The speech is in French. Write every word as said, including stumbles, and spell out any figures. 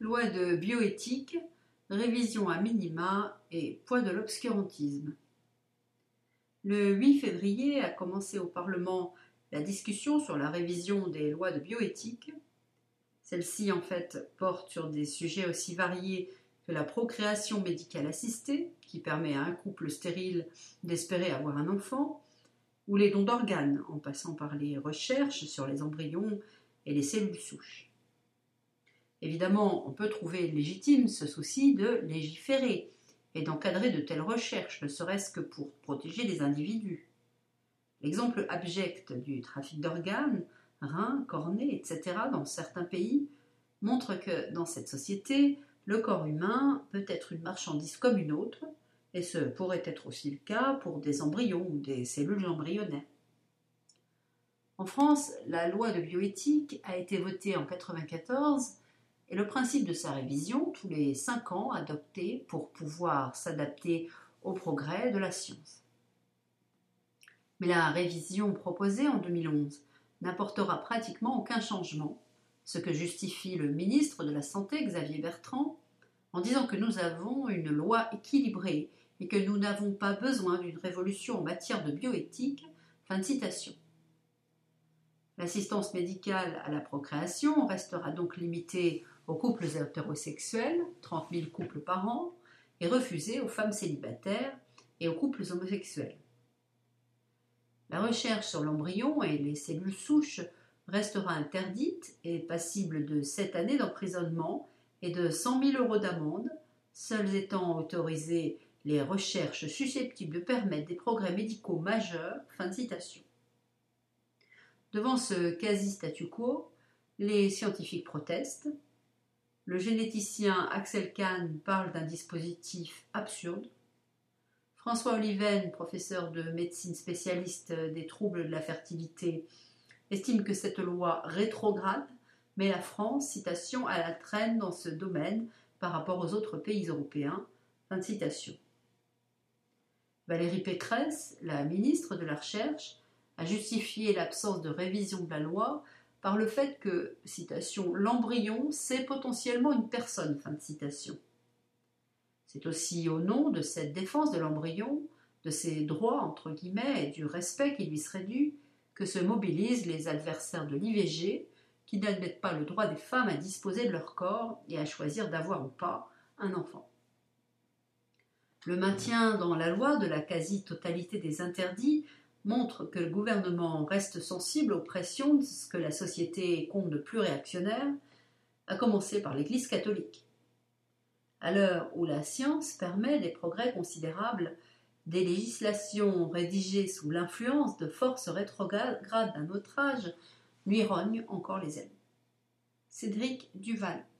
Loi de bioéthique, révision à minima et poids de l'obscurantisme. Le huit février a commencé au Parlement la discussion sur la révision des lois de bioéthique. Celle-ci, en fait, porte sur des sujets aussi variés que la procréation médicale assistée, qui permet à un couple stérile d'espérer avoir un enfant, ou les dons d'organes, en passant par les recherches sur les embryons et les cellules souches. Évidemment, on peut trouver légitime ce souci de légiférer et d'encadrer de telles recherches, ne serait-ce que pour protéger les individus. L'exemple abject du trafic d'organes, reins, cornées, et cetera dans certains pays montre que dans cette société, le corps humain peut être une marchandise comme une autre, et ce pourrait être aussi le cas pour des embryons ou des cellules embryonnaires. En France, la loi de bioéthique a été votée en mille neuf cent quatre-vingt-quatorze et le principe de sa révision tous les cinq ans adopté pour pouvoir s'adapter au progrès de la science. Mais la révision proposée en deux mille onze n'apportera pratiquement aucun changement, ce que justifie le ministre de la Santé, Xavier Bertrand, en disant que nous avons une loi équilibrée et que nous n'avons pas besoin d'une révolution en matière de bioéthique. Fin de citation. L'assistance médicale à la procréation restera donc limitée aux couples hétérosexuels, trente mille couples par an, et refusée aux femmes célibataires et aux couples homosexuels. La recherche sur l'embryon et les cellules souches restera interdite et passible de sept années d'emprisonnement et de cent mille euros d'amende, seules étant autorisées les recherches susceptibles de permettre des progrès médicaux majeurs. Fin de citation. Devant ce quasi-statu quo, les scientifiques protestent. Le généticien Axel Kahn parle d'un dispositif absurde. François Oliven, professeur de médecine spécialiste des troubles de la fertilité, estime que cette loi rétrograde met la France, citation, à la traîne dans ce domaine par rapport aux autres pays européens. Fin de citation. Valérie Pécresse, la ministre de la Recherche, a justifié l'absence de révision de la loi par le fait que, citation, l'embryon, c'est potentiellement une personne, fin de citation. C'est aussi au nom de cette défense de l'embryon, de ses droits, entre guillemets, et du respect qui lui serait dû, que se mobilisent les adversaires de l'I V G, qui n'admettent pas le droit des femmes à disposer de leur corps et à choisir d'avoir ou pas un enfant. Le maintien dans la loi de la quasi-totalité des interdits montre que le gouvernement reste sensible aux pressions de ce que la société compte de plus réactionnaire, à commencer par l'Église catholique. À l'heure où la science permet des progrès considérables, des législations rédigées sous l'influence de forces rétrogrades d'un autre âge lui rognent encore les ailes. Cédric Duval.